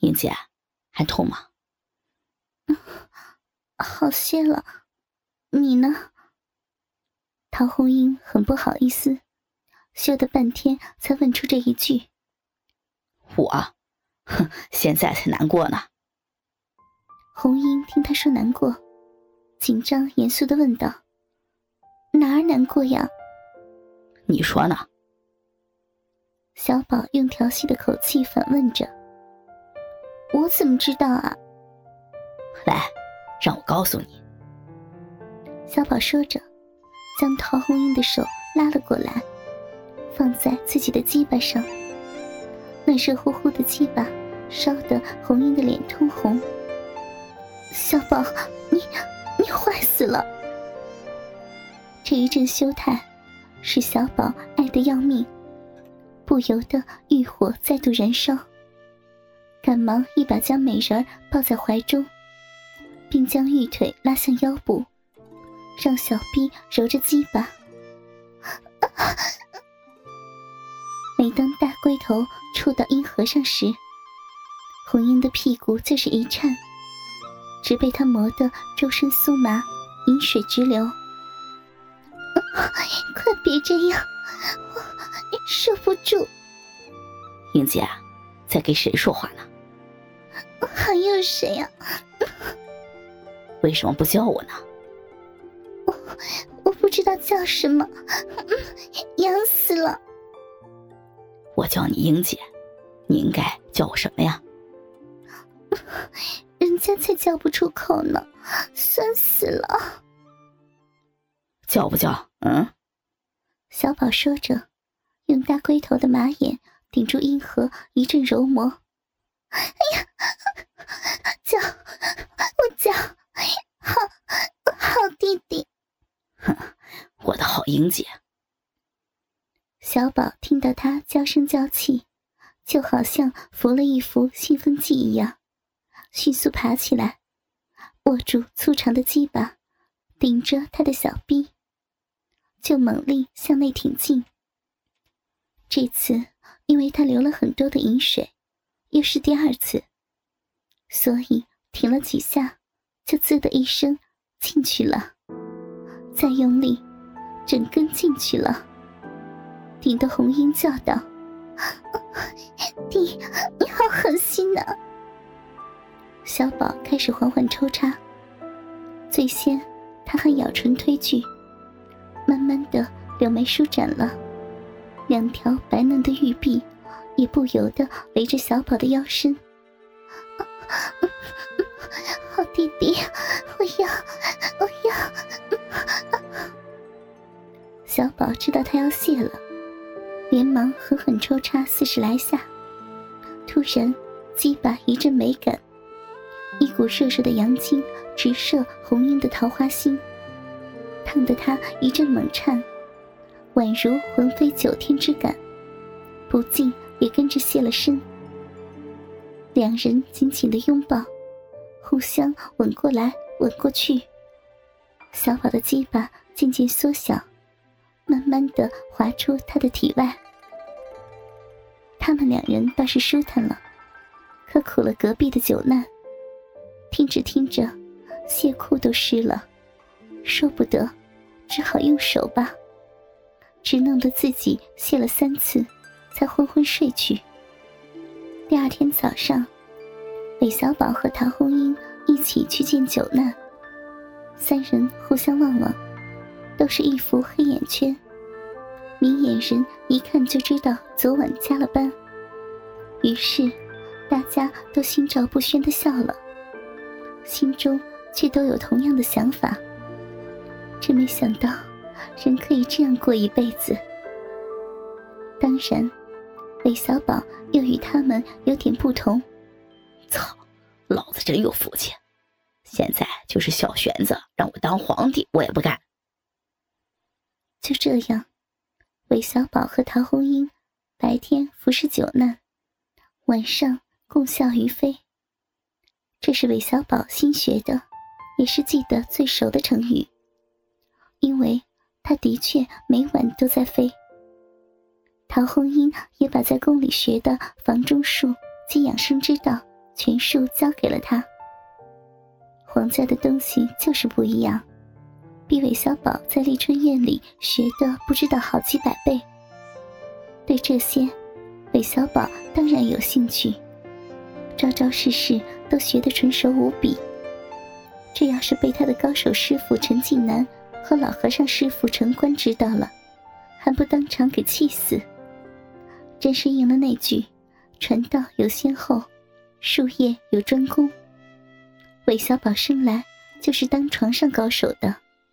英姐，还痛吗？ 好些了，你呢？陶红英很不好意思，羞得半天才问出这一句。 我，现在才难过呢。 红英听他说难过，紧张严肃地问道：哪儿难过呀？ 你说呢？ 小宝用调戏的口气反问着。我怎么知道啊？ 来，让我告诉你。 小宝说着，将陶红英的手拉了过来，放在自己的鸡巴上。那热乎乎的鸡巴烧得红英的脸通红。小宝，你坏死了！这一阵羞态使小宝爱得要命，不由得欲火再度燃烧，赶忙一把将美人抱在怀中，并将玉腿拉向腰部，让小臂揉着鸡巴。每当大龟头触到阴核上时，红英的屁股就是一颤，直被他磨得周身酥麻，饮水直流。快别这样，我受不住。 英姐，在给谁说话呢？ 还有谁呀？ 为什么不叫我呢？ 我不知道叫什么，痒死了。 我叫你英姐，你应该叫我什么呀？ 人家才叫不出口呢，酸死了。 叫不叫？ 小宝说着，用大龟头的马眼顶住阴核，一阵揉磨。哎呀，叫，我叫，好弟弟。 我的好英姐。 小宝听到他娇声娇气，就好像服了一副兴奋剂一样，迅速爬起来，握住粗长的鸡巴，顶着他的小臂，就猛力向内挺进。这次因为他流了很多的饮水，又是第二次，所以挺了几下，就滋的一声进去了，再用力，整根进去了。顶得红英叫道：弟，你好狠心啊！小宝开始缓缓抽插，最先他还咬唇推拒，慢慢的柳眉舒展了，两条白嫩的玉臂也不由得围着小宝的腰身。好弟弟，我要。小宝知道他要泄了，连忙狠狠抽插40来下，突然鸡巴一阵美感，一股热热的阳精直射红英的桃花心，烫得他一阵猛颤，宛如魂飞9天之感，不禁也跟着泄了身。两人紧紧的拥抱，互相吻过来吻过去，小宝的鸡巴渐渐缩小，慢慢地滑出他的体外。他们两人倒是舒坦了，可苦了隔壁的九难，听着听着泄裤都湿了，受不得，只好用手吧，只弄得自己泄了3次，才昏昏睡去。第二天早上，韦小宝和陶红英一起去见九难，三人互相望望，都是一副黑眼圈，明眼人一看就知道昨晚加了班。于是大家都心照不宣地笑了，心中却都有同样的想法，真没想到人可以这样过一辈子。当然韦小宝又与他们有点不同。 操，老子真有福气，现在就是小玄子让我当皇帝我也不干。 就这样，韦小宝和陶红英白天服侍九难，晚上共效于妃。这是韦小宝新学的，也是记得最熟的成语，因为他的确每晚都在飞。陶红英也把在宫里学的房中术及养生之道全数交给了他。皇家的东西就是不一样，比韦小宝在丽春院里学的不知道好几百倍。对这些，韦小宝当然有兴趣，招招式式都学得纯熟无比。这要是被他的高手师傅陈近南和老和尚师傅陈官知道了，还不当场给气死。真是应了那句传道有先后，术业有专攻。韦小宝生来就是当床上高手的。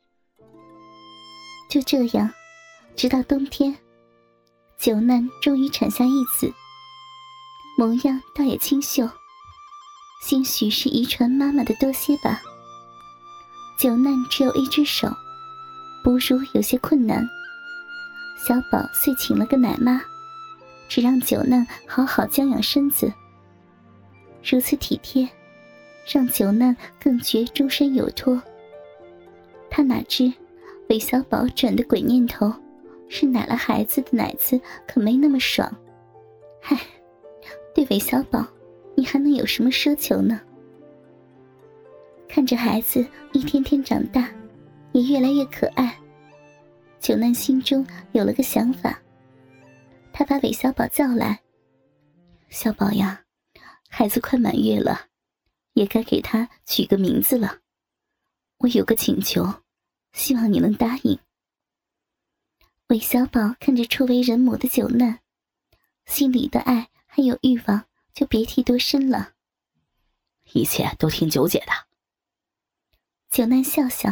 就这样，直到冬天，九难终于产下一子，模样倒也清秀，兴许是遗传妈妈的多些吧。九难只有一只手，哺乳有些困难，小宝遂请了个奶妈，只让九难好好将养身子。如此体贴，让九难更觉终身有托。他哪知韦小宝转的鬼念头是奶了孩子的奶子可没那么爽。嗨，对韦小宝你还能有什么奢求呢？看着孩子一天天长大，也越来越可爱，九难心中有了个想法。他把韦小宝叫来，小宝呀，孩子快满月了，也该给他取个名字了。我有个请求，希望你能答应。韦小宝看着初为人母的九难，心里的爱还有欲望就别提多深了。 一切都听九姐的。 九难笑笑，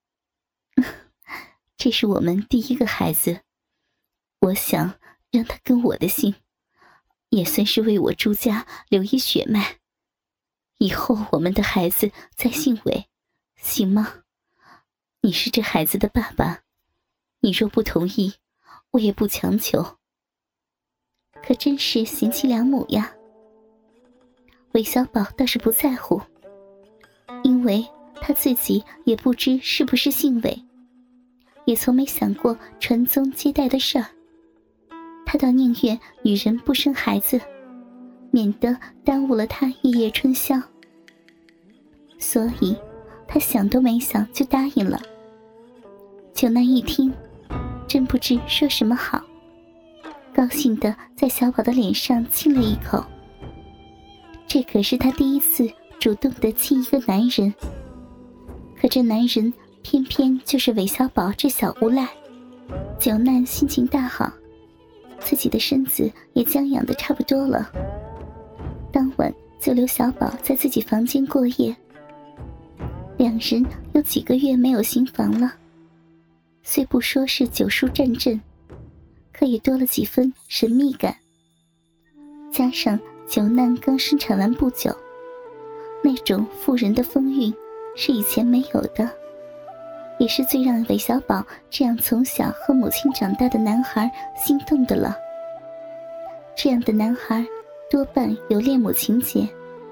这是我们第一个孩子，我想让他跟我的姓，也算是为我朱家留一血脉。以后我们的孩子再姓韦，行吗？你是这孩子的爸爸，你若不同意，我也不强求。可真是贤妻良母呀。韦小宝倒是不在乎，因为他自己也不知是不是姓韦，也从没想过传宗接代的事儿。他倒宁愿女人不生孩子，免得耽误了他一夜春宵。所以他想都没想就答应了。九难一听，真不知说什么好，高兴地在小宝的脸上亲了一口。这可是他第一次主动地亲一个男人，可这男人偏偏就是韦小宝这小无赖。九难心情大好，自己的身子也将养得差不多了，当晚就留小宝在自己房间过夜。两人有几个月没有行房了，虽不说是酒书战阵，可也多了几分神秘感。加上九难刚生产完不久，那种妇人的风韵是以前没有的，也是最让韦小宝这样从小和母亲长大的男孩心动的了。这样的男孩多半有恋母情节。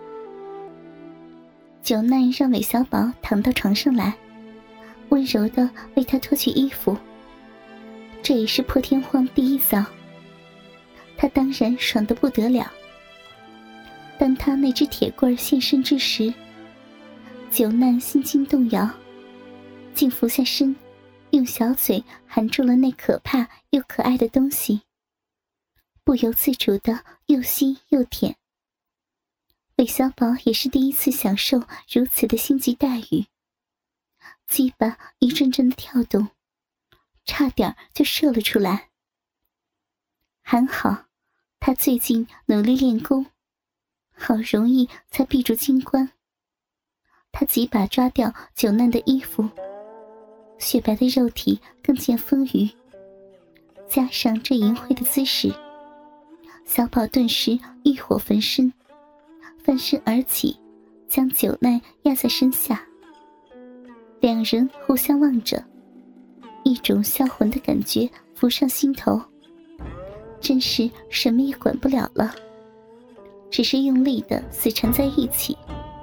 九难让韦小宝躺到床上来，温柔地为他脱去衣服。这也是破天荒第一遭，他当然爽得不得了。当他那只铁棍现身之时，九难心惊动摇，竟俯下身，用小嘴含住了那可怕又可爱的东西，不由自主地又吸又舔。韦小宝也是第一次享受如此的星级待遇，鸡巴一阵阵的跳动，差点就射了出来。还好他最近努力练功，好容易才闭住金关。他几把抓掉九难的衣服，雪白的肉体更见丰腴，加上这淫秽的姿势，小宝顿时欲火焚身，翻身而起，将九难压在身下。两人互相望着，一种销魂的感觉浮上心头，真是什么也管不了了，只是用力地死缠在一起。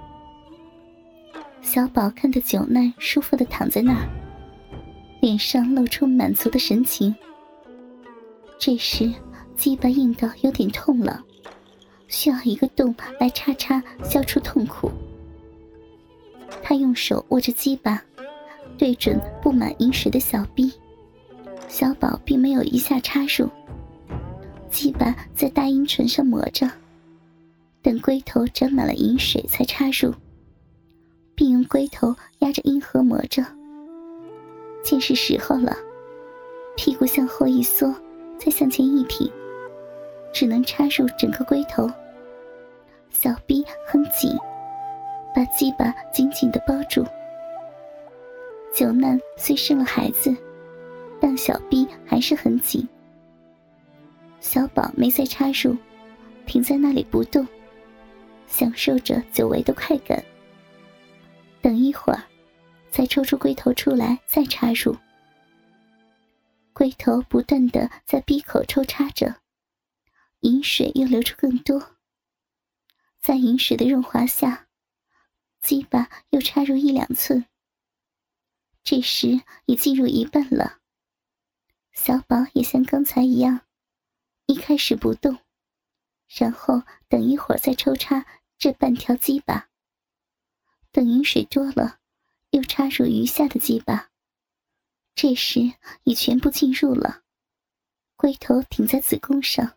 小宝看着九难舒服地躺在那儿，脸上露出满足的神情。这时鸡巴硬到有点痛了， 需要一个洞来插消除痛苦。他用手握着鸡巴，对准布满银水的小臂。小宝并没有一下插入，鸡巴在大阴唇上磨着，等龟头沾满了银水才插入，并用龟头压着阴核磨着。见是时候了，屁股向后一缩，再向前一挺，只能插入整个龟头。小臂很紧，把鸡巴紧紧地包住。九难虽生了孩子，但小臂还是很紧。小宝没再插入，停在那里不动，享受着久违的快感。等一会儿，再抽出龟头出来，再插入。龟头不断地在闭口抽插着，饮水又流出更多。在饮水的润滑下，鸡巴又插入1-2寸。这时已进入一半了。小宝也像刚才一样，一开始不动，然后等一会儿再抽插这半条鸡巴。等饮水多了，又插入余下的鸡巴。这时已全部进入了，龟头顶在子宫上。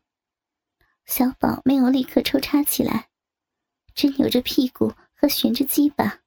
小宝没有立刻抽插起来，只扭着屁股和旋着鸡巴。